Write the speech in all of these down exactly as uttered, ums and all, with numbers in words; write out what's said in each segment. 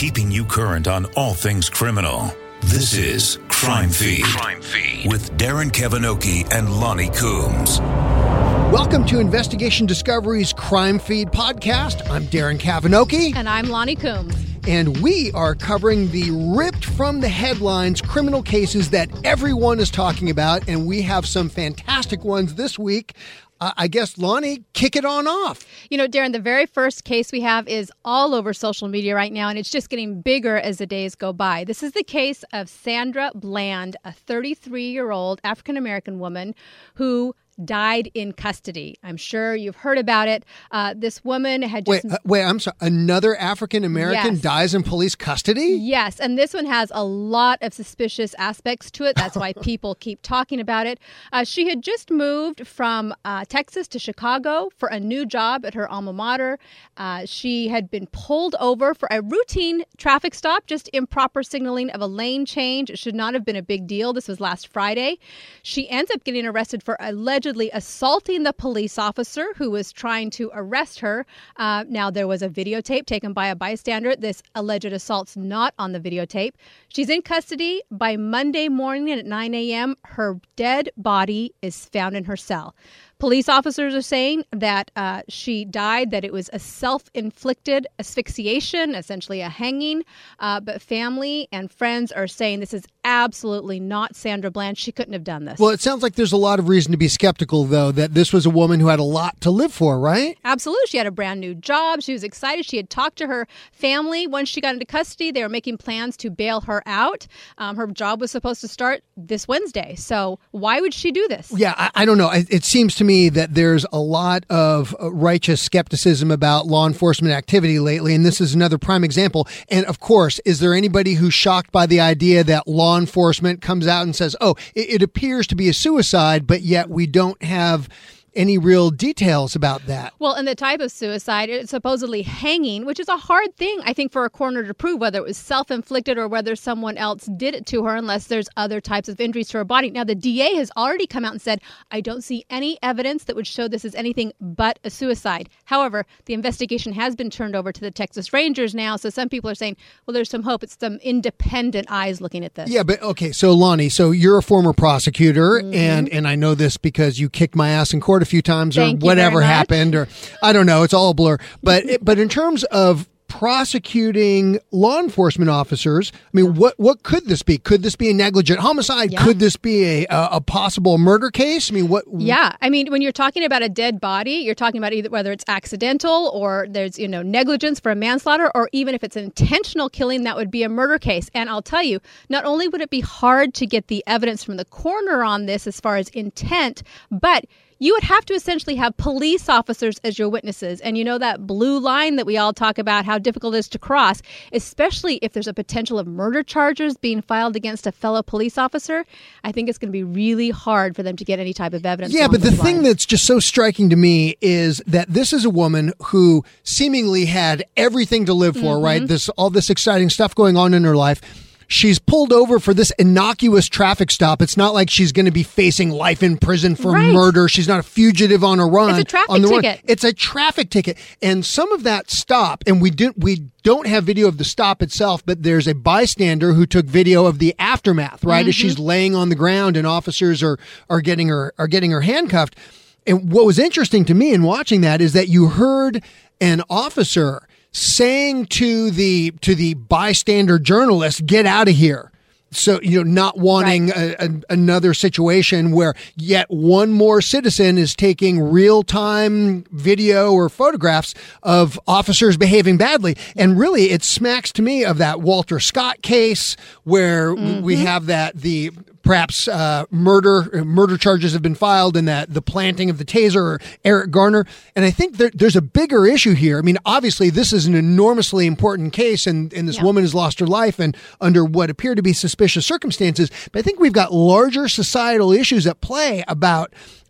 keeping you current on all things criminal. This is Crime Feed, Crime Feed with Darren Kavinoky and Lonnie Coombs. Welcome to Investigation Discovery's Crime Feed podcast. I'm Darren Kavinoky. And I'm Lonnie Coombs. And we are covering the ripped from the headlines criminal cases that everyone is talking about. And we have some fantastic ones this week. Uh, I guess, Lonnie, kick it on off. You know, Darren, the very first case we have is all over social media right now, and it's just getting bigger as the days go by. This is the case of Sandra Bland, a thirty-three-year-old African-American woman who died in custody. I'm sure you've heard about it. Uh, this woman had just... Wait, uh, wait, I'm sorry. Another African-American yes. dies in police custody? Yes, and this one has a lot of suspicious aspects to it. That's why people keep talking about it. Uh, she had just moved from uh, Texas to Chicago for a new job at her alma mater. Uh, she had been pulled over for a routine traffic stop, just improper signaling of a lane change. It should not have been a big deal. This was last Friday. She ends up getting arrested for allegedly assaulting the police officer who was trying to arrest her. Uh, now, there was a videotape taken by a bystander. This alleged assault's not on the videotape. She's in custody. By Monday morning at nine a.m., her dead body is found in her cell. Police officers are saying that uh, she died, that it was a self-inflicted asphyxiation, essentially a hanging. Uh, but family and friends are saying this is absolutely not Sandra Bland. She couldn't have done this. Well, it sounds like there's a lot of reason to be skeptical, though, that this was a woman who had a lot to live for, right? Absolutely. She had a brand new job. She was excited. She had talked to her family once she got into custody. They were making plans to bail her out. Um, her job was supposed to start this Wednesday. So why would she do this? Yeah, I, I don't know. It, it seems to me that there's a lot of righteous skepticism about law enforcement activity lately, and this is another prime example. And of course, is there anybody who's shocked by the idea that law enforcement comes out and says, oh, it, it appears to be a suicide, but yet we don't have any real details about that? Well, and the type of suicide, it's supposedly hanging, which is a hard thing, I think, for a coroner to prove, whether it was self-inflicted or whether someone else did it to her, unless there's other types of injuries to her body. Now, the D A has already come out and said, I don't see any evidence that would show this is anything but a suicide. However, the investigation has been turned over to the Texas Rangers now, so some people are saying, well, there's some hope. It's some independent eyes looking at this. Yeah, but okay, so Lonnie, so you're a former prosecutor, mm-hmm. and, and I know this because you kicked my ass in court a few times or Thank whatever happened, or I don't know, it's all a blur. But but in terms of prosecuting law enforcement officers, I mean, what what could this be? Could this be a negligent homicide? Yeah. Could this be a, a a possible murder case? I mean, what? Yeah, I mean, when you're talking about a dead body, you're talking about either whether it's accidental or there's, you know, negligence for a manslaughter, or even if it's intentional killing, that would be a murder case. And I'll tell you, not only would it be hard to get the evidence from the coroner on this as far as intent, but you would have to essentially have police officers as your witnesses. And you know that blue line that we all talk about, how difficult it is to cross, especially if there's a potential of murder charges being filed against a fellow police officer. I think it's going to be really hard for them to get any type of evidence. Yeah, but the thing that's just so striking to me is that this is a woman who seemingly had everything to live for, mm-hmm. right? This all this exciting stuff going on in her life. She's pulled over for this innocuous traffic stop. It's not like she's going to be facing life in prison for right. murder. She's not a fugitive on a run. It's a traffic on the ticket. Run. It's a traffic ticket. And some of that stop, and we didn't, we don't have video of the stop itself, but there's a bystander who took video of the aftermath, right? Mm-hmm. As she's laying on the ground and officers are, are getting her, are getting her handcuffed. And what was interesting to me in watching that is that you heard an officer saying to the to the bystander journalist, get out of here. So, you know, not wanting right. a, a, another situation where yet one more citizen is taking real-time video or photographs of officers behaving badly. And really, it smacks to me of that Walter Scott case where mm-hmm. we have that the perhaps uh, murder murder charges have been filed and that the planting of the taser or Eric Garner. And I think there, there's a bigger issue here. I mean, obviously, this is an enormously important case, and, and this yeah. woman has lost her life and under what appear to be suspicious circumstances. But I think we've got larger societal issues at play about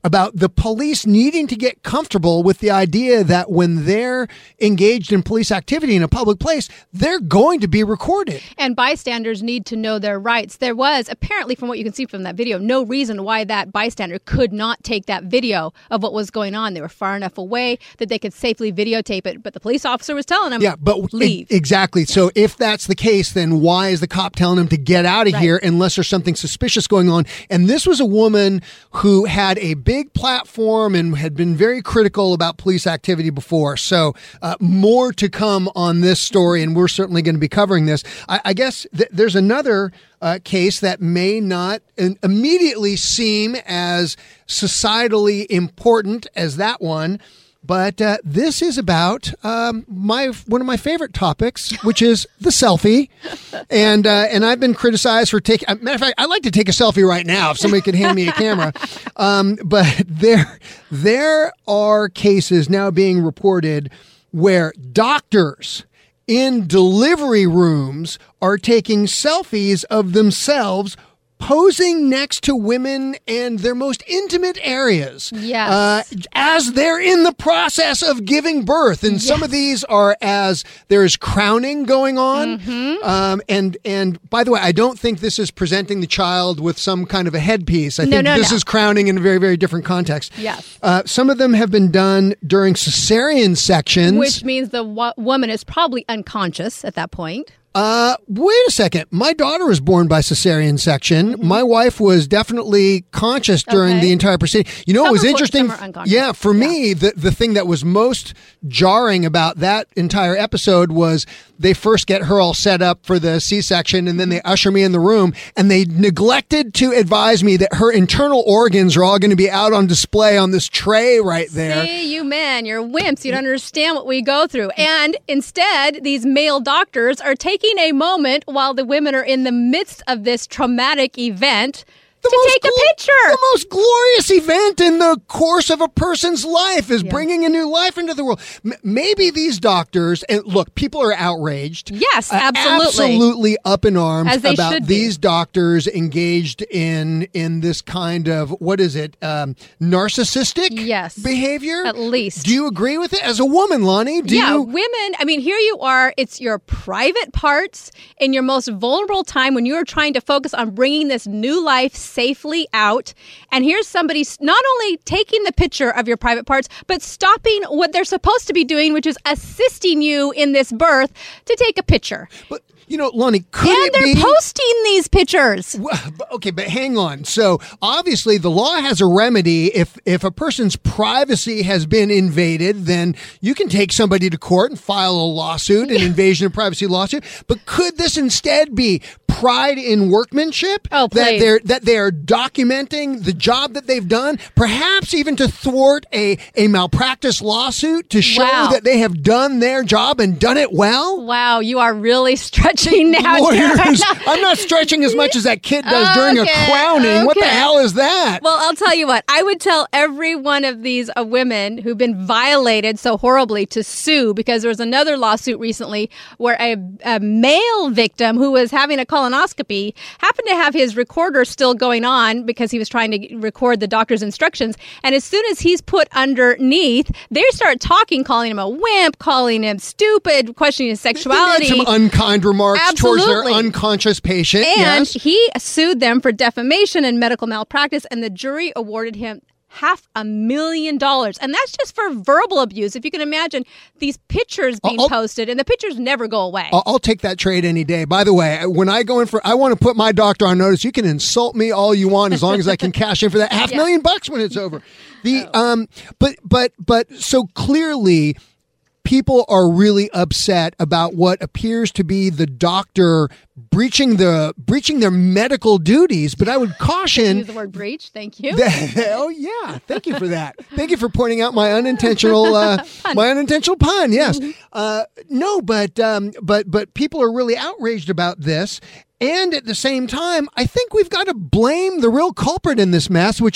about the police needing to get comfortable with the idea that when they're engaged in police activity in a public place, they're going to be recorded. And bystanders need to know their rights. There was, apparently, from what you can see from that video, no reason why that bystander could not take that video of what was going on. They were far enough away that they could safely videotape it, but the police officer was telling them, yeah, but leave. E- exactly. So if that's the case, then why is the cop telling him to get out of Right. here unless there's something suspicious going on? And this was a woman who had a big platform and had been very critical about police activity before. So uh, more to come on this story, and we're certainly going to be covering this. I, I guess th- there's another uh, case that may not in- immediately seem as societally important as that one. But uh, this is about um, my one of my favorite topics, which is the selfie, and uh, and I've been criticized for taking. Matter of fact, I'd like to take a selfie right now if somebody could hand me a camera. Um, but there there are cases now being reported where doctors in delivery rooms are taking selfies of themselves posing next to women and their most intimate areas. Yes. Uh, as they're in the process of giving birth. And yes. some of these are as there's crowning going on. Mm-hmm. Um, and, and by the way, I don't think this is presenting the child with some kind of a headpiece. I no, think no, this no. is crowning in a very, very different context. Yes. Uh, some of them have been done during cesarean sections. Which means the wo- woman is probably unconscious at that point. Uh, wait a second. My daughter was born by cesarean section. Mm-hmm. My wife was definitely conscious during okay. the entire proceeding. You know, some it was are, interesting. Yeah, for yeah. me, the, the thing that was most jarring about that entire episode was they first get her all set up for the C-section, and then they usher me in the room, and they neglected to advise me that her internal organs are all going to be out on display on this tray right there. See, you men, you're wimps. You don't understand what we go through. And instead, these male doctors are taking a moment while the women are in the midst of this traumatic event The to take gl- a picture. The most glorious event in the course of a person's life is Yeah. bringing a new life into the world. M- maybe these doctors, and look, people are outraged. Yes, uh, absolutely. absolutely up in arms As they about should be. these doctors engaged in in this kind of, what is it, um, narcissistic Yes. behavior? At least. Do you agree with it? As a woman, Lonnie, do yeah, you? women, I mean, here you are. It's your private parts in your most vulnerable time when you are trying to focus on bringing this new life safely out. And here's somebody not only taking the picture of your private parts, but stopping what they're supposed to be doing, which is assisting you in this birth to take a picture. But, you know, Lonnie, could and it they're be... posting these pictures. Well, okay, but hang on. So obviously the law has a remedy. If if a person's privacy has been invaded, then you can take somebody to court and file a lawsuit, an invasion of privacy lawsuit. But could this instead be pride in workmanship? Oh, that please. they're that they are documenting the job that they've done, perhaps even to thwart a, a malpractice lawsuit to show Wow. that they have done their job and done it well? Wow, you are really stretching now. Lawyers, I'm not stretching as much as that kid does during a Okay, crowning. What the okay. hell is that? Well, I'll tell you what. I would tell every one of these uh, women who've been violated so horribly to sue, because there was another lawsuit recently where a, a male victim who was having a colonoscopy happened to have his recorder still going on because he was trying to record the doctor's instructions. And as soon as he's put underneath, they start talking, calling him a wimp, calling him stupid, questioning his sexuality. They made some unkind remarks towards their Absolutely. unconscious patient. And yes. he sued them for defamation and medical malpractice, and the jury awarded him half a million dollars. And that's just for verbal abuse. If you can imagine these pictures being I'll- posted, and the pictures never go away. I'll, I'll take that trade any day. By the way, when I go in for, I want to put my doctor on notice. You can insult me all you want as long as I can cash in for that half Yeah. million bucks when it's over. The Oh. um, but but but so clearly, people are really upset about what appears to be the doctor breaching the breaching their medical duties. But I would caution. Use the word breach. Thank you. that- oh yeah, thank you for that. Thank you for pointing out my unintentional uh, my unintententional pun. Yes, uh, no, but um, but but people are really outraged about this. And at the same time, I think we've got to blame the real culprit in this mess, which is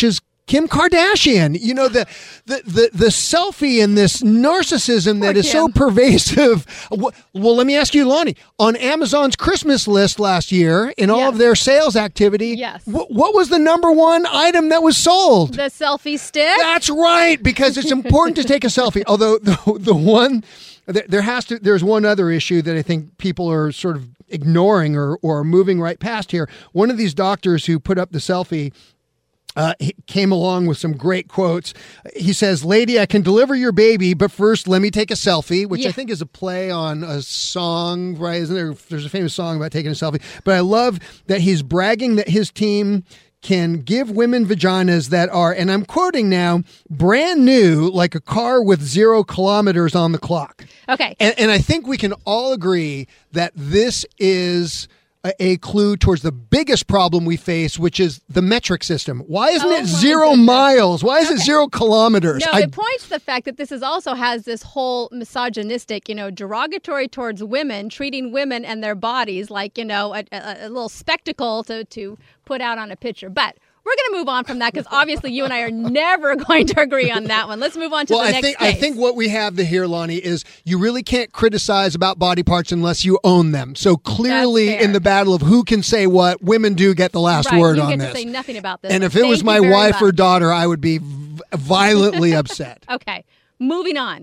Kim Kardashian. You know, the the the, the selfie and this narcissism that Poor is so Kim. pervasive. Well, let me ask you, Lonnie, on Amazon's Christmas list last year, in all Yes. of their sales activity, Yes. wh- what was the number one item that was sold? The selfie stick. That's right, because it's important to take a selfie. Although the the one there, there has to there's one other issue that I think people are sort of ignoring or or moving right past here. One of these doctors who put up the selfie Uh, he came along with some great quotes. He says, "Lady, I can deliver your baby, but first let me take a selfie," which Yeah. I think is a play on a song, right? Isn't there? There's a famous song about taking a selfie. But I love that he's bragging that his team can give women vaginas that are, and I'm quoting now, brand new, like a car with zero kilometers on the clock. Okay. And, and I think we can all agree that this is a, a clue towards the biggest problem we face, which is the metric system. Why isn't Oh, it my zero goodness. miles? Why is it zero kilometers? No, I- it points to the fact that this is also has this whole misogynistic, you know, derogatory towards women, treating women and their bodies like, you know, a, a, a little spectacle to, to put out on a picture. But we're going to move on from that because obviously you and I are never going to agree on that one. Let's move on to well, the I next think I case. think what we have the here, Lonnie, is you really can't criticize about body parts unless you own them. So clearly, That's fair. in the battle of who can say what, women do get the last right, word you on get this. to say nothing about this. And if it Thank was you my very wife or much. daughter, I would be v- violently upset. Okay, moving on.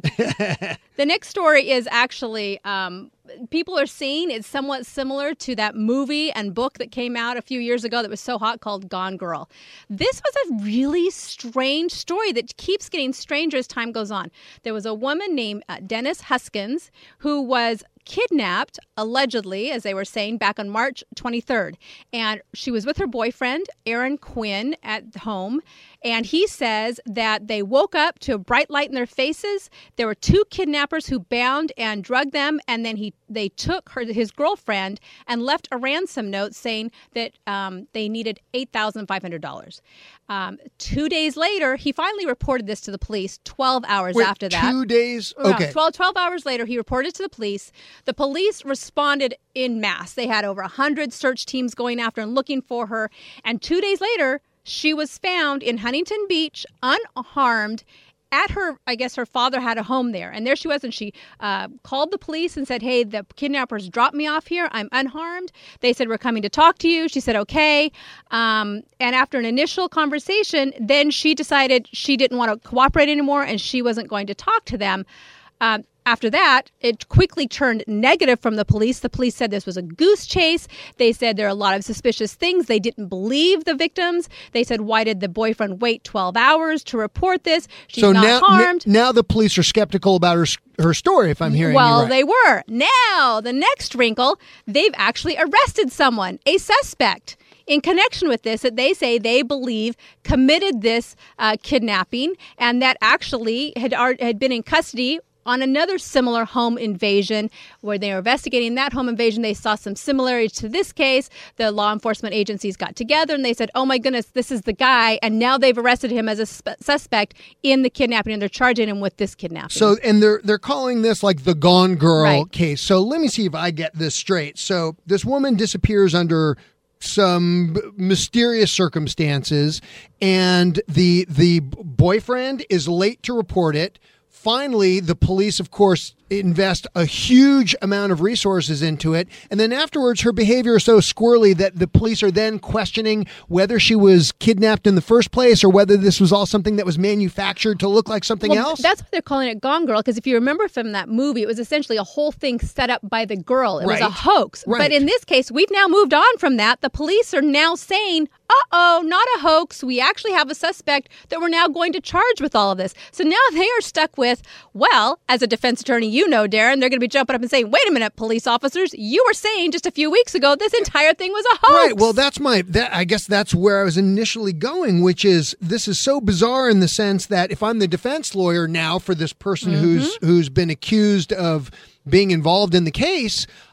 The next story is actually um, people are saying it's somewhat similar to that movie and book that came out a few years ago that was so hot called Gone Girl. This was a really strange story that keeps getting stranger as time goes on. There was a woman named uh, Dennis Huskins who was kidnapped, allegedly, as they were saying, back on March twenty-third. And she was with her boyfriend, Aaron Quinn, at home. And he says that they woke up to a bright light in their faces. There were two kidnappers who bound and drugged them. And then he they took her, his girlfriend, and left a ransom note saying that um, they needed eight thousand five hundred dollars. Um, two days later, he finally reported this to the police twelve hours Wait, after that. two days? No, Okay. twelve, twelve hours later, he reported to the police. The police responded in mass. They had over one hundred search teams going after and looking for her. And two days later, she was found in Huntington Beach, unharmed, at her, I guess her father had a home there. And there she was, and she uh, called the police and said, hey, the kidnappers dropped me off here. I'm unharmed. They said, we're coming to talk to you. She said, okay. Um, and after an initial conversation, then she decided she didn't want to cooperate anymore, and she wasn't going to talk to them. Um, After that, it quickly turned negative from the police. The police said this was a goose chase. They said there are a lot of suspicious things. They didn't believe the victims. They said, why did the boyfriend wait twelve hours to report this? She's so not now, harmed. n- now the police are skeptical about her her story, if I'm hearing Well, you right. they were. Now, the next wrinkle, they've actually arrested someone, a suspect, in connection with this that they say they believe committed this uh, kidnapping, and that actually had ar- had been in custody on another similar home invasion where they were investigating that home invasion. They saw some similarities to this case. The law enforcement agencies got together and they said, oh my goodness, this is the guy. And now they've arrested him as a sp- suspect in the kidnapping, and they're charging him with this kidnapping. So, and they're they're calling this like the Gone Girl Right. case. So let me see if I get this straight. So this woman disappears under some b- mysterious circumstances, and the the boyfriend is late to report it. Finally, the police, of course, invest a huge amount of resources into it. And then afterwards, her behavior is so squirrely that the police are then questioning whether she was kidnapped in the first place or whether this was all something that was manufactured to look like something Well, else. That's why they're calling it Gone Girl, because if you remember from that movie, it was essentially a whole thing set up by the girl. It was a Right. hoax. Right. But in this case, we've now moved on from that. The police are now saying, uh-oh, not a hoax. We actually have a suspect that we're now going to charge with all of this. So now they are stuck with, well, as a defense attorney, you know, Darren, they're going to be jumping up and saying, wait a minute, police officers, you were saying just a few weeks ago this entire thing was a hoax. Right. Well, that's my. That I guess that's where I was initially going, which is this is so bizarre in the sense that if I'm the defense lawyer now for this person Mm-hmm. who's who's been accused of being involved in the case, I,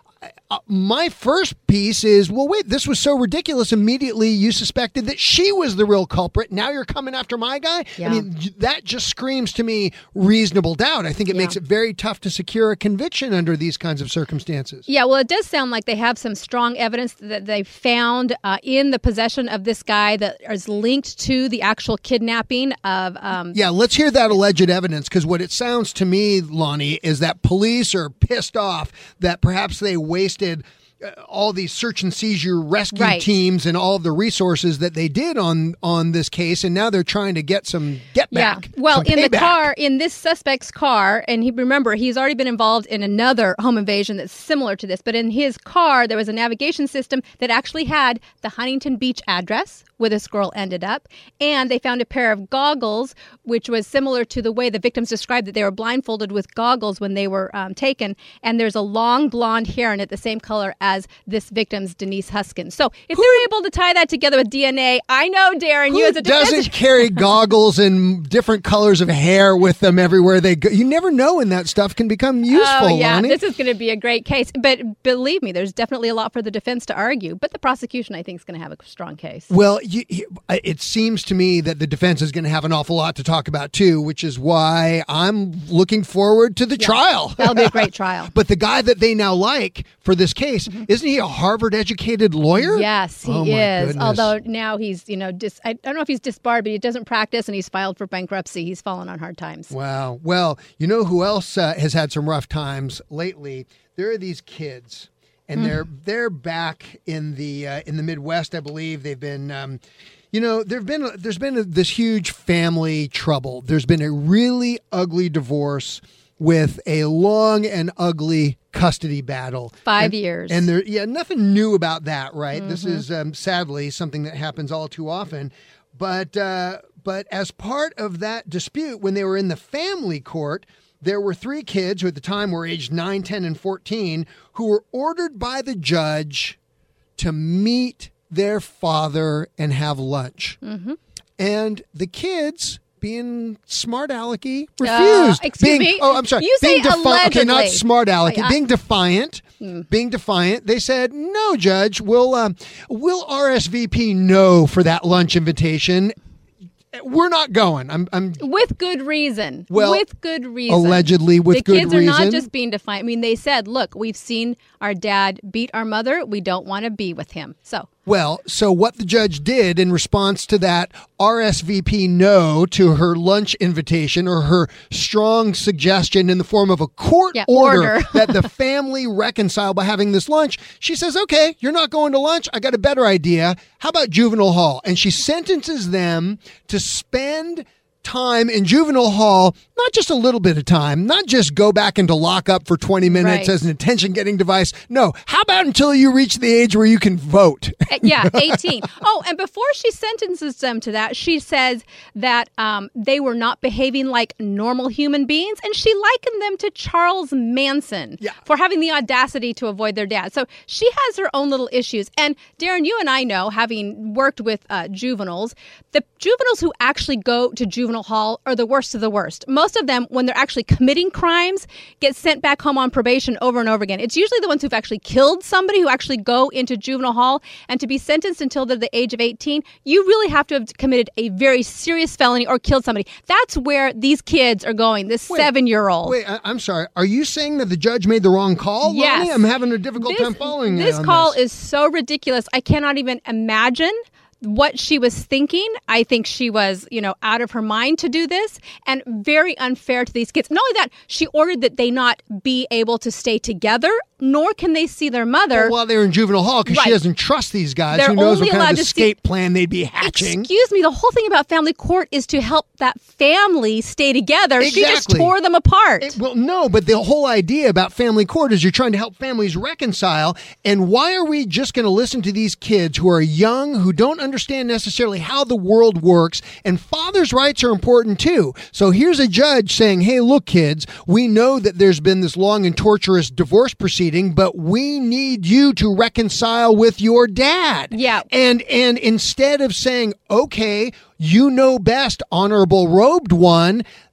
uh, my first piece is, well, wait, this was so ridiculous. Immediately you suspected that she was the real culprit. Now you're coming after my guy? Yeah. I mean, that just screams to me reasonable doubt. I think it Yeah. makes it very tough to secure a conviction under these kinds of circumstances. Yeah, well, it does sound like they have some strong evidence that they found uh, in the possession of this guy that is linked to the actual kidnapping of... Um, Yeah, let's hear that alleged evidence, because what it sounds to me, Lonnie, is that police are pissed off that perhaps they wasted uh, all these search and seizure rescue Right. teams and all of the resources that they did on on this case, and now they're trying to get some get back. Yeah. Well, some in the payback. car, in this suspect's car, and he remember he's already been involved in another home invasion that's similar to this, but in his car there was a navigation system that actually had the Huntington Beach address where this girl ended up, and they found a pair of goggles which was similar to the way the victims described that they were blindfolded with goggles when they were um, taken, and there's a long blonde hair in it the same color as this victim's, Denise Huskins. So if they're able to tie that together with D N A, I know, Darren, you Who as a defense doesn't carry goggles and different colors of hair with them everywhere they go? You never know when that stuff can become useful, Oh, yeah. Lonnie. This is going to be a great case. But believe me, there's definitely a lot for the defense to argue. But the prosecution, I think, is going to have a strong case. Well, you, you, it seems to me that the defense is going to have an awful lot to talk about, too, which is why I'm looking forward to the Yeah. trial. That'll be a great trial. But the guy that they now like for this case, isn't he a Harvard-educated lawyer? Yes, he Oh, my is. goodness. Although now he's, you know, dis- I don't know if he's disbarred, but he doesn't practice and he's filed for bankruptcy. He's fallen on hard times. Wow. Well, you know who else uh, has had some rough times lately? There are these kids, and they're they're back in the uh, in the Midwest, I believe. They've been, um, you know, there've been there's been a, this huge family trouble. There's been a really ugly divorce with a long and ugly custody battle. Five and, years. And there, yeah, nothing new about that, right? Mm-hmm. This is um, sadly something that happens all too often. But uh, but as part of that dispute, when they were in the family court, there were three kids who at the time were aged nine, ten, and fourteen who were ordered by the judge to meet their father and have lunch. Mm-hmm. And the kids, being smart alecky, refused. Uh, excuse being, me? Oh, I'm sorry. You being say defi- Okay, not allegedly. smart alecky. I- I- being defiant. Mm. Being defiant. They said, no, Judge, we'll, uh, we'll R S V P no for that lunch invitation. We're not going. I'm, I'm With good reason. Well, with good reason. allegedly with the good kids are not reason. just being defiant. I mean, they said, look, we've seen our dad beat our mother. We don't want to be with him. So Well, so what the judge did in response to that R S V P no to her lunch invitation, or her strong suggestion in the form of a court Yeah, order, order. that the family reconcile by having this lunch, she says, okay, you're not going to lunch. I got a better idea. How about juvenile hall? And she sentences them to spend time in juvenile hall, not just a little bit of time, not just go back into lockup for twenty minutes Right. as an attention-getting device. No, how about until you reach the age where you can vote? Uh, yeah, eighteen. Oh, and before she sentences them to that, she says that um, they were not behaving like normal human beings, and she likened them to Charles Manson Yeah. for having the audacity to avoid their dad. So she has her own little issues. And Darren, you and I know, having worked with uh, juveniles, the juveniles who actually go to juvenile hall are the worst of the worst. Most of them, when they're actually committing crimes, get sent back home on probation over and over again. It's usually the ones who've actually killed somebody who actually go into juvenile hall, and to be sentenced until they're the age of eighteen, you really have to have committed a very serious felony or killed somebody. That's where these kids are going, this Wait, seven-year-old. Wait, I, I'm sorry. Are you saying that the judge made the wrong call, Yes. Lonnie? I'm having a difficult This, time following this on call this. is so ridiculous. I cannot even imagine what she was thinking. I think she was, you know, out of her mind to do this, and very unfair to these kids. Not only that, she ordered that they not be able to stay together, nor can they see their mother. Well, while they're in juvenile hall, because she Right. doesn't trust these guys. They're Who knows only what kind allowed of to see- escape plan they'd be hatching? Excuse me, the whole thing about family court is to help that family stay together. She just Exactly. tore them apart. It- well, no, but the whole idea about family court is you're trying to help families reconcile. And why are we just going to listen to these kids who are young, who don't understand necessarily how the world works? And fathers' rights are important too. So here's a judge saying, hey, look, kids, we know that there's been this long and torturous divorce proceeding, but we need you to reconcile with your dad. Yeah. And and instead of saying, okay, you know best, honorable robed one,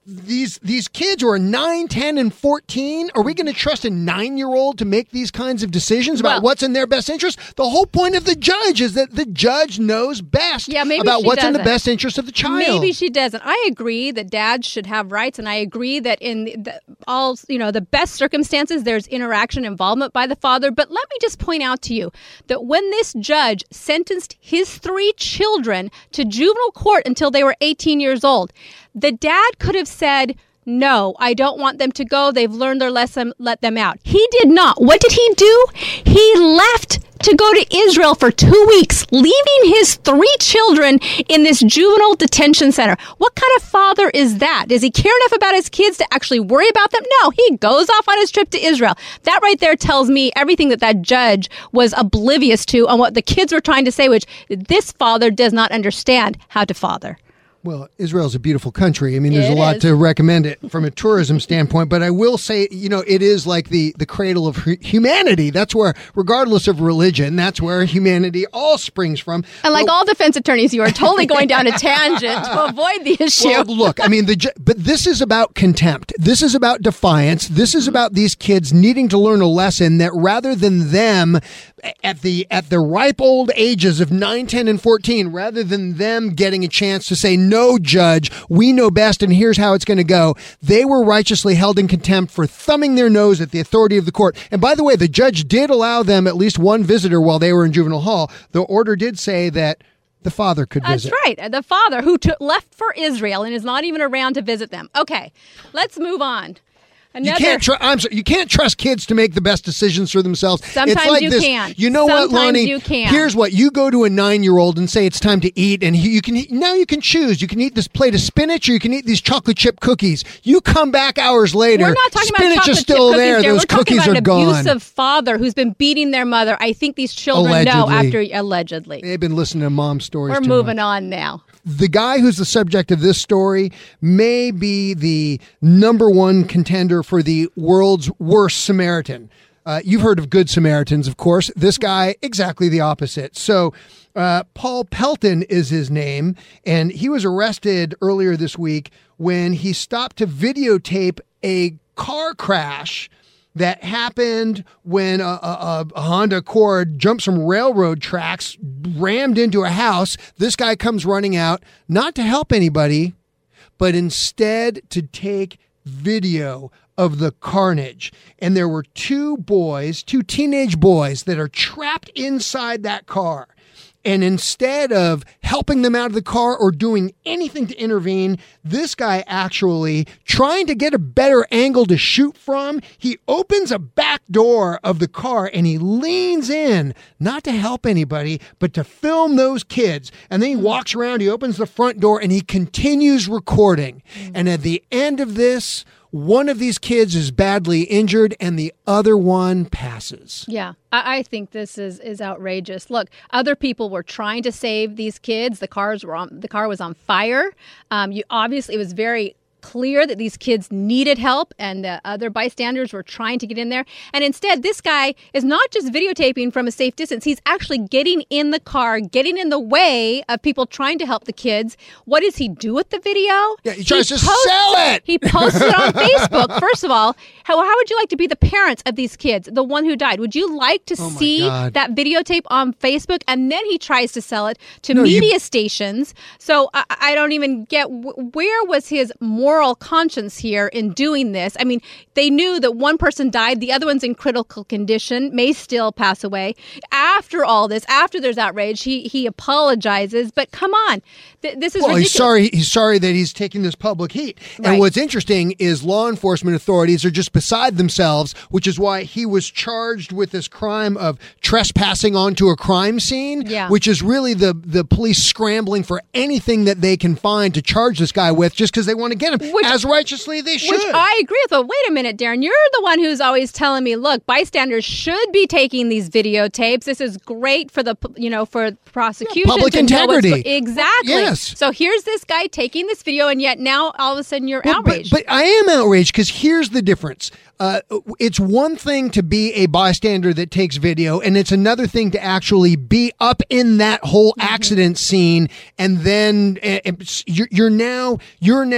these these kids who are nine, ten, and fourteen, are we going to trust a nine-year-old to make these kinds of decisions about Well, what's in their best interest? The whole point of the judge is that the judge knows best Yeah, maybe about she what's in the doesn't. best interest of the child. Maybe she doesn't. I agree that dads should have rights, and I agree that in the, all you know the best circumstances, there's interaction, involvement by the father. But let me just point out to you that when this judge sentenced his three children to juvenile court until they were eighteen years old, the dad could have said, no, I don't want them to go. They've learned their lesson. Let them out. He did not. What did he do? He left to go to Israel for two weeks, leaving his three children in this juvenile detention center. What kind of father is that? Does he care enough about his kids to actually worry about them? No, he goes off on his trip to Israel. That right there tells me everything that that judge was oblivious to on what the kids were trying to say, which this father does not understand how to father. Well, Israel's a beautiful country. I mean, there's It a lot is. to recommend it from a tourism standpoint, but I will say, you know, it is like the, the cradle of hu- humanity. That's where, regardless of religion, that's where humanity all springs from. And like But- all defense attorneys, you are totally going down a tangent to avoid the issue. Well, look, I mean, the ju- but this is about contempt. This is about defiance. This is about these kids needing to learn a lesson that rather than them at the at the ripe old ages of nine, ten, and fourteen, rather than them getting a chance to say, no, judge, we know best and here's how it's going to go, they were righteously held in contempt for thumbing their nose at the authority of the court. And by the way, the judge did allow them at least one visitor while they were in juvenile hall. The order did say that the father could That's visit. right. The father who took left for Israel and is not even around to visit them. Okay, let's move on. You Another, can't. Tr- I'm sorry. You can't trust kids to make the best decisions for themselves. Sometimes it's like you this. can. You know what, Sometimes Lonnie? you can. Here's what: you go to a nine-year-old and say it's time to eat, and he, you can eat, now you can choose. You can eat this plate of spinach, or you can eat these chocolate chip cookies. You come back hours later. We're not talking spinach about chocolate is still chip there. cookies, dear. Those We're talking cookies about are an gone. abusive father who's been beating their mother. I think these children know Allegedly. after allegedly. They've been listening to mom stories. We're too moving much. on now. The guy who's the subject of this story may be the number one contender for the world's worst Samaritan. Uh, you've heard of Good Samaritans, of course. This guy, exactly the opposite. So uh, Paul Pelton is his name, and he was arrested earlier this week when he stopped to videotape a car crash that happened when a, a, a Honda Accord jumped some railroad tracks, rammed into a house. This guy comes running out, not to help anybody, but instead to take video of the carnage. And there were two boys, two teenage boys that are trapped inside that car. And instead of helping them out of the car or doing anything to intervene, this guy actually, trying to get a better angle to shoot from, he opens a back door of the car and he leans in, not to help anybody, but to film those kids. And then he walks around, he opens the front door, and he continues recording. And at the end of this, one of these kids is badly injured and the other one passes. Yeah, I, I think this is, is outrageous. Look, other people were trying to save these kids. The cars were on, the car was on fire. Um, you obviously, it was very clear that these kids needed help and the other bystanders were trying to get in there. And instead, this guy is not just videotaping from a safe distance. He's actually getting in the car, getting in the way of people trying to help the kids. What does he do with the video? Yeah, he tries to sell it. He posted it on Facebook. First of all, how, how would you like to be the parents of these kids, the one who died? Would you like to Oh my see God. that videotape on Facebook? And then he tries to sell it to No, you- media stations. So I, I don't even get wh- where was his moral conscience here in doing this. I mean, they knew that one person died, the other one's in critical condition, may still pass away. After all this, after there's outrage, he he apologizes. But come on, Th- this is Well, ridiculous. he's sorry. He's sorry that he's taking this public heat. Right. And what's interesting is law enforcement authorities are just beside themselves, which is why he was charged with this crime of trespassing onto a crime scene. Yeah. Which is really the the police scrambling for anything that they can find to charge this guy with, just because they want to get him, Which- as righteously they should. Which I agree with. But wait a minute, Darren. You're the one who's always telling me, look, bystanders should be taking these videotapes. This is great for the, you know, for prosecution. public to know what's integrity. go- exactly. Yes. So here's this guy taking this video, and yet now all of a sudden you're Well, outraged. But, but I am outraged because here's the difference. Uh, it's one thing to be a bystander that takes video, and it's another thing to actually be up in that whole Mm-hmm. accident scene, and then uh, it's- you're, you're now you're now doing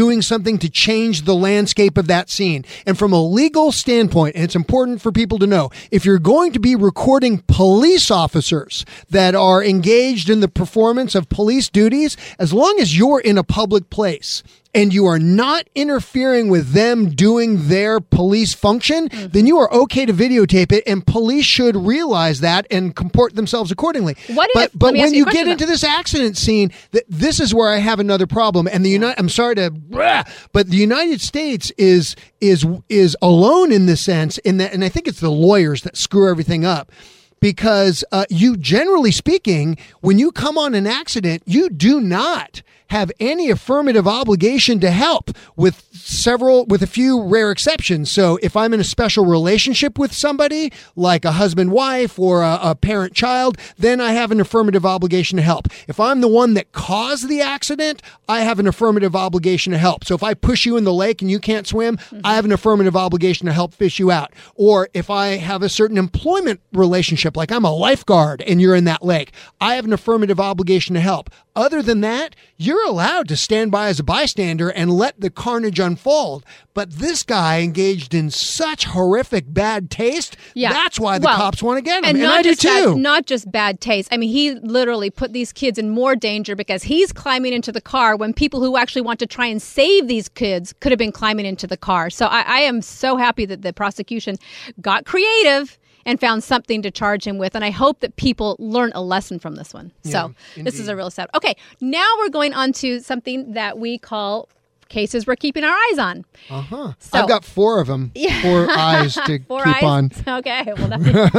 doing something to change the landscape of that scene. And from a legal standpoint, and it's important for people to know, if you're going to be recording police officers that are engaged in the performance of police duties, as long as you're in a public place and you are not interfering with them doing their police function, mm-hmm. then you are okay to videotape it, and police should realize that and comport themselves accordingly. What but if, but when you, you get though. into this accident scene, th- this is where I have another problem. And the United, I'm sorry to, but the United States is is is alone in this sense. In that, and I think it's the lawyers that screw everything up. Because uh, you, generally speaking, when you come on an accident, you do not have any affirmative obligation to help, with several, with a few rare exceptions. So if I'm in a special relationship with somebody, like a husband-wife or a, a parent-child, then I have an affirmative obligation to help. If I'm the one that caused the accident, I have an affirmative obligation to help. So if I push you in the lake and you can't swim, mm-hmm. I have an affirmative obligation to help fish you out. Or if I have a certain employment relationship, like I'm a lifeguard and you're in that lake, I have an affirmative obligation to help. Other than that, you're allowed to stand by as a bystander and let the carnage unfold. But this guy engaged in such horrific bad taste. Yeah. That's why the well, cops want to get him. And, and not I do just too. Bad, not just bad taste. I mean, he literally put these kids in more danger because he's climbing into the car when people who actually want to try and save these kids could have been climbing into the car. So I, I am so happy that the prosecution got creative and found something to charge him with. And I hope that people learn a lesson from this one. Yeah, so indeed. This is a real sad. Okay, now we're going on to something that we call cases we're keeping our eyes on. Uh-huh. So, I've got four of them. Yeah. Four eyes to four keep eyes? on. Okay. Well,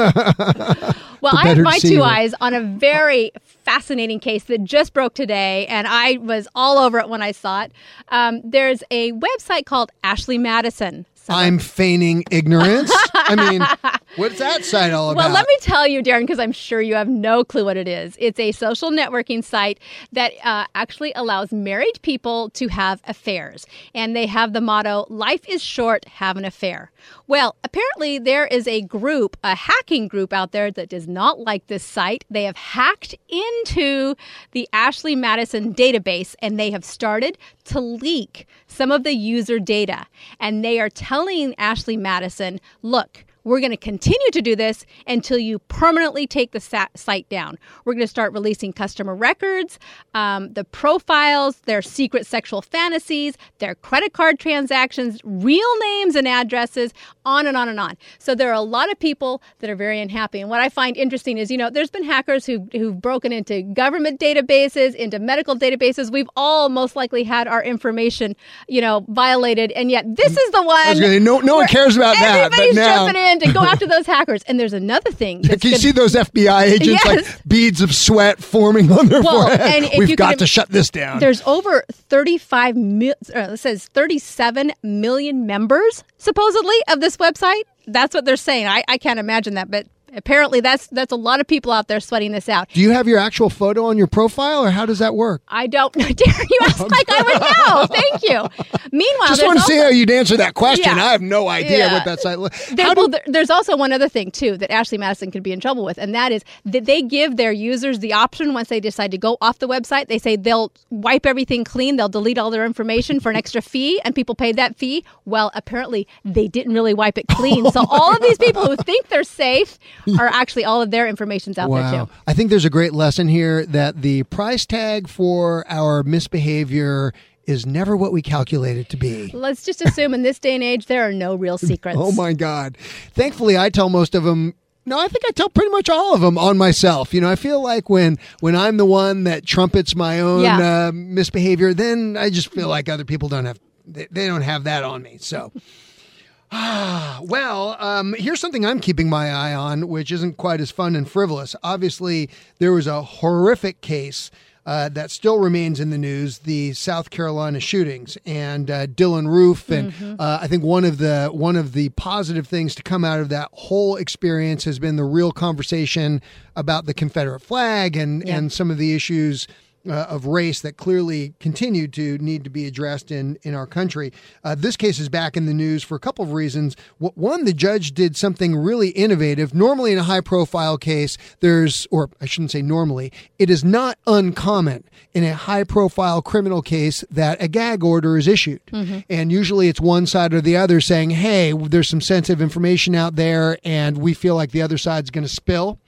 that's well I have my two eyes on a very fascinating case that just broke today, and I was all over it when I saw it. Um, there's a website called Ashley Madison. I'm feigning ignorance. I mean, what's that site all about? Well, let me tell you, Darren, because I'm sure you have no clue what it is. It's a social networking site that uh, actually allows married people to have affairs. And they have the motto, life is short, have an affair. Well, apparently there is a group, a hacking group out there that does not like this site. They have hacked into the Ashley Madison database, and they have started to leak some of the user data. And they are telling Ashley Madison, look, we're going to continue to do this until you permanently take the sa- site down. We're going to start releasing customer records, um, the profiles, their secret sexual fantasies, their credit card transactions, real names and addresses, on and on and on. So there are a lot of people that are very unhappy. And what I find interesting is, you know, there's been hackers who, who've broken into government databases, into medical databases. We've all most likely had our information, you know, violated. And yet this is the one. I was gonna, no, no one cares about that. Everybody's but now, jumping in to go after those hackers. And there's another thing. Can you gonna, see those F B I agents, yes. like beads of sweat forming on their well, forehead? And We've got could, to shut this down. There's over thirty-five mil, uh, it says thirty-seven million members, supposedly, of this website. That's what they're saying. I, I can't imagine that, but apparently that's that's a lot of people out there sweating this out. Do you have your actual photo on your profile, or how does that work? I don't know. Dare you ask like I would know. Thank you. Meanwhile, just want to also, see how you'd answer that question. Yeah, I have no idea yeah. what that site looks like. Well, do, there's also one other thing, too, that Ashley Madison could be in trouble with, and that is that they give their users the option once they decide to go off the website. They say they'll wipe everything clean. They'll delete all their information for an extra fee, and people pay that fee. Well, apparently, they didn't really wipe it clean. So all of these people who think they're safe are actually all of their information's out wow. there, too. I think there's a great lesson here that the price tag for our misbehavior is never what we calculate it to be. Let's just assume in this day and age, there are no real secrets. Oh, my God. Thankfully, I tell most of them. No, I think I tell pretty much all of them on myself. You know, I feel like when when I'm the one that trumpets my own yeah. uh, misbehavior, then I just feel like other people don't have, they, they don't have that on me. So, ah, well, um, here's something I'm keeping my eye on, which isn't quite as fun and frivolous. Obviously, there was a horrific case Uh, that still remains in the news, the South Carolina shootings and uh, Dylan Roof. And mm-hmm. uh, I think one of the one of the positive things to come out of that whole experience has been the real conversation about the Confederate flag and, yeah. and some of the issues uh, of race that clearly continue to need to be addressed in, in our country. Uh, this case is back in the news for a couple of reasons. One, the judge did something really innovative. Normally in a high-profile case, there's, or I shouldn't say normally, it is not uncommon in a high-profile criminal case that a gag order is issued. Mm-hmm. And usually it's one side or the other saying, hey, there's some sensitive information out there and we feel like the other side's going to spill.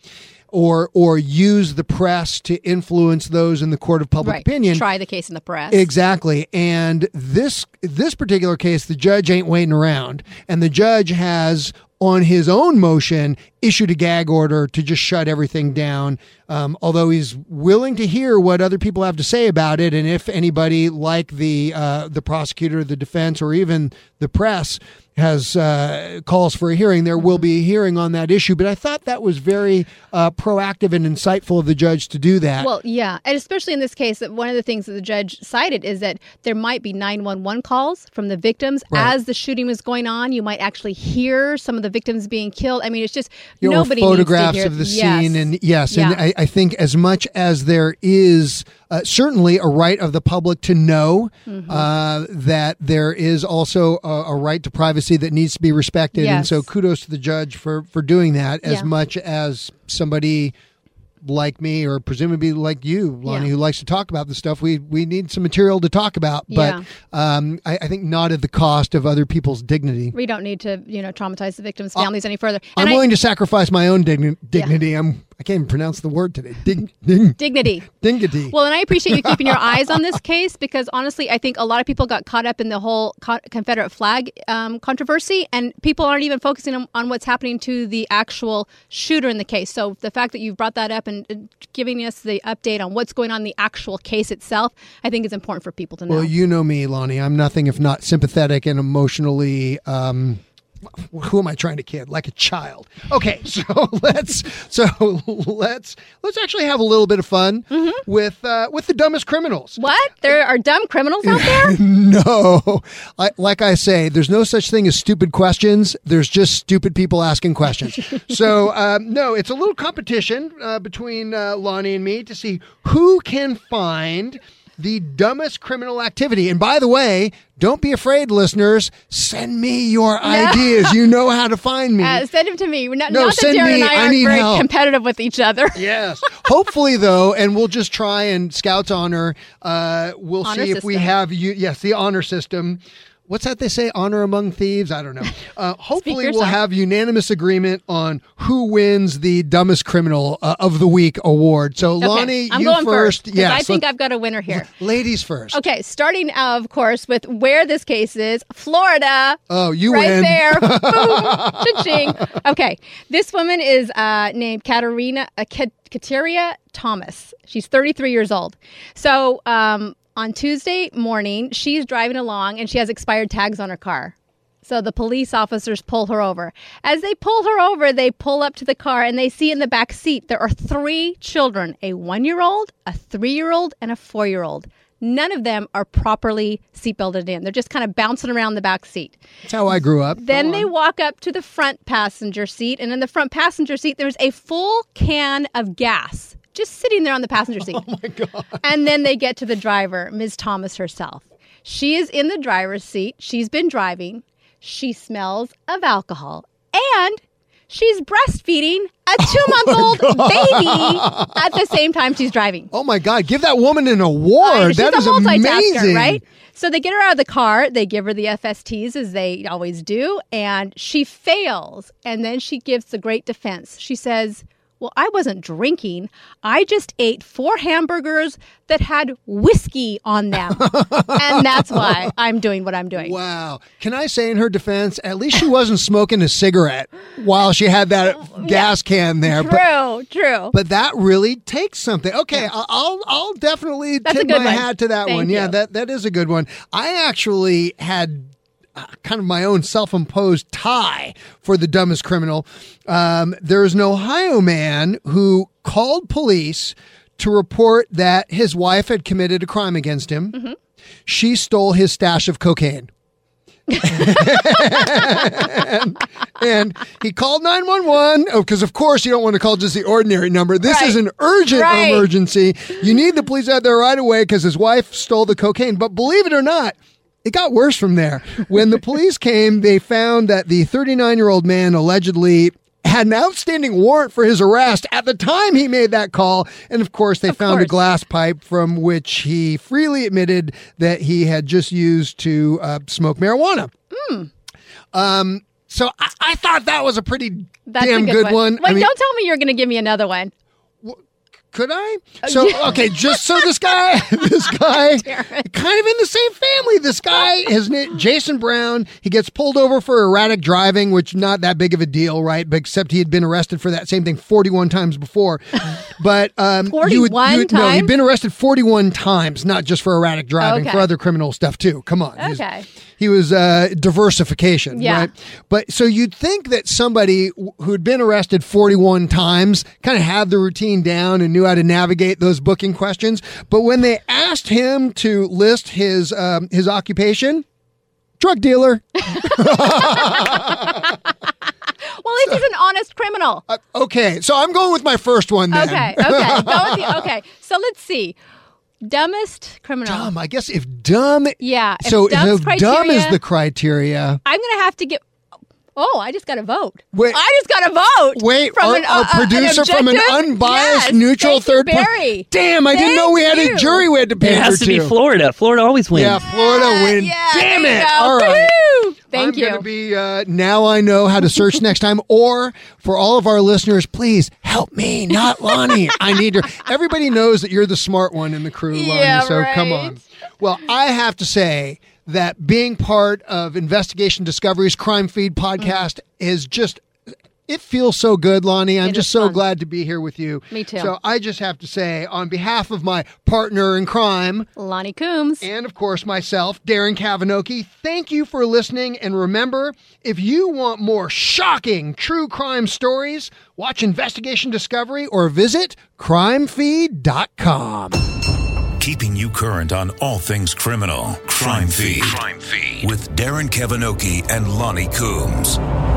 Or or use the press to influence those in the court of public right. opinion. Try the case in the press. Exactly. And this this particular case, the judge ain't waiting around. And the judge has, on his own motion, issued a gag order to just shut everything down, um, although he's willing to hear what other people have to say about it. And if anybody like the uh, the prosecutor, the defense, or even the press has uh, calls for a hearing, there will be a hearing on that issue. But I thought that was very uh, proactive and insightful of the judge to do that. Well, yeah. And especially in this case, that one of the things that the judge cited is that there might be nine one one calls from the victims. Right. As the shooting was going on, you might actually hear some of the victims being killed. I mean, it's just you nobody know, photographs needs to hear. of the yes. scene. And yes, yeah. and I, I think as much as there is uh, certainly a right of the public to know mm-hmm. uh, that there is also a, a right to privacy that needs to be respected. Yes. And so kudos to the judge for, for doing that as yeah. much as somebody like me, or presumably like you, Lonnie, yeah. who likes to talk about this stuff. We we need some material to talk about, but yeah. um, I, I think not at the cost of other people's dignity. We don't need to, you know, traumatize the victims' families uh, any further. And I'm I, willing to sacrifice my own digni- dignity. Yeah. I'm I can't even pronounce the word today. Dig, dig, dignity. Dignity. Well, and I appreciate you keeping your eyes on this case because honestly, I think a lot of people got caught up in the whole co- Confederate flag um, controversy, and people aren't even focusing on, on what's happening to the actual shooter in the case. So the fact that you've brought that up and, and giving us the update on what's going on in the actual case itself, I think is important for people to know. Well, you know me, Lonnie. I'm nothing if not sympathetic and emotionally. Um, Who am I trying to kid? Like a child. Okay, so let's so let's let's actually have a little bit of fun mm-hmm. with uh, with the dumbest criminals. What? There are dumb criminals out there? No, I, like I say, there's no such thing as stupid questions. There's just stupid people asking questions. So um, no, it's a little competition uh, between uh, Lonnie and me to see who can find the dumbest criminal activity. And by the way, don't be afraid, listeners. Send me your no. ideas. You know how to find me. Uh, send them to me. Not, no, not that Darren me. and I, I are need very help. competitive with each other. Yes. Hopefully, though, and we'll just try and Scouts honor. Uh, we'll honor see if system. we have you. Yes, the honor system. What's that they say? Honor among thieves? I don't know. Uh, hopefully we'll have unanimous agreement on who wins the dumbest criminal uh, of the week award. So okay. Lonnie, I'm you going first. first Yeah, I think I've got a winner here. Ladies first. Okay, starting uh, of course with where this case is, Florida. Oh, you right win. Right there. Boom. Cha-ching. Okay, this woman is uh, named Katerina uh, Kateria Thomas. She's thirty-three years old. So, um, on Tuesday morning, she's driving along and she has expired tags on her car. So the police officers pull her over. As they pull her over, they pull up to the car and they see in the back seat there are three children, a one-year-old, a three-year-old, and a four-year-old. None of them are properly seatbelted in. They're just kind of bouncing around the back seat. That's how I grew up. Then they walk up to the front passenger seat, and in the front passenger seat, there's a full can of gas just sitting there on the passenger seat. Oh, my God. And then they get to the driver, Miz Thomas herself. She is in the driver's seat. She's been driving. She smells of alcohol. And she's breastfeeding a two-month-old oh baby at the same time she's driving. Oh, my God. Give that woman an award. That is amazing. Right? So they get her out of the car. They give her the F S Ts, as they always do. And she fails. And then she gives the great defense. She says, well, I wasn't drinking. I just ate four hamburgers that had whiskey on them. And that's why I'm doing what I'm doing. Wow. Can I say in her defense, at least she wasn't smoking a cigarette while she had that gas can there. True, but, true. But that really takes something. Okay, yeah. I'll I'll definitely that's tip my one. hat to that Thank one. you. Yeah, that that is a good one. I actually had kind of my own self-imposed tie for the dumbest criminal. Um, there is an Ohio man who called police to report that his wife had committed a crime against him. Mm-hmm. She stole his stash of cocaine. and, and he called nine one one. Oh, because of course you don't want to call just the ordinary number. This Right. is an urgent Right. emergency. You need the police out there right away because his wife stole the cocaine. But believe it or not, it got worse from there. When the police came, they found that the thirty-nine-year-old man allegedly had an outstanding warrant for his arrest at the time he made that call. And of course, they Of found a course. glass pipe from which he freely admitted that he had just used to uh, smoke marijuana. Mm. Um, so I, I thought that was a pretty That's damn a good, good one. one. Wait, I mean, don't tell me you're going to give me another one. could I? So, okay, just so this guy, this guy, Darren. kind of in the same family. This guy, his name, Jason Brown, he gets pulled over for erratic driving, which not that big of a deal, right? But except he had been arrested for that same thing forty-one times before. But um, you would, forty-one you would- no, he'd times? been arrested forty-one times, not just for erratic driving, Okay. for other criminal stuff too. Come on, He's- Okay. he was uh, diversification, Yeah. right? But so you'd think that somebody w- who'd been arrested forty-one times kind of had the routine down and knew how to navigate those booking questions. But when they asked him to list his um, his occupation, drug dealer. Well, at least he's an honest criminal. Uh, okay, so I'm going with my first one then. Okay, okay. Go with the, okay, so let's see. Dumbest criminal. Dumb. I guess if dumb. Yeah. If So dumb's if dumb is criteria- the criteria. I'm going to have to get. Oh, I just got a vote. Wait. I just got a vote. Wait, from our, an, our uh, an producer from an objective- unbiased, Yes, neutral thank you, third party. Barry. Damn, I didn't know we had Thank a you. jury we had to It pander has to be to. Florida. Florida always wins. Yeah, Florida win. Yeah, Damn there you it. go. All right. Woo! Thank I'm you. going to be, uh, now I know how to search next time. Or for all of our listeners, please help me, not Lonnie. I need her. Everybody knows that you're the smart one in the crew, Lonnie, Yeah, so come right. on. Well, I have to say that being part of Investigation Discovery's Crime Feed podcast is just, it feels so good, Lonnie. I'm It just is so fun. glad to be here with you. Me too. So I just have to say, on behalf of my partner in crime, Lonnie Coombs. and of course myself, Darren Kavanoki, thank you for listening. And remember, if you want more shocking true crime stories, watch Investigation Discovery or visit crime feed dot com. Keeping you current on all things criminal. Crime Feed. Crime Feed. With Darren Kavanoki and Lonnie Coombs.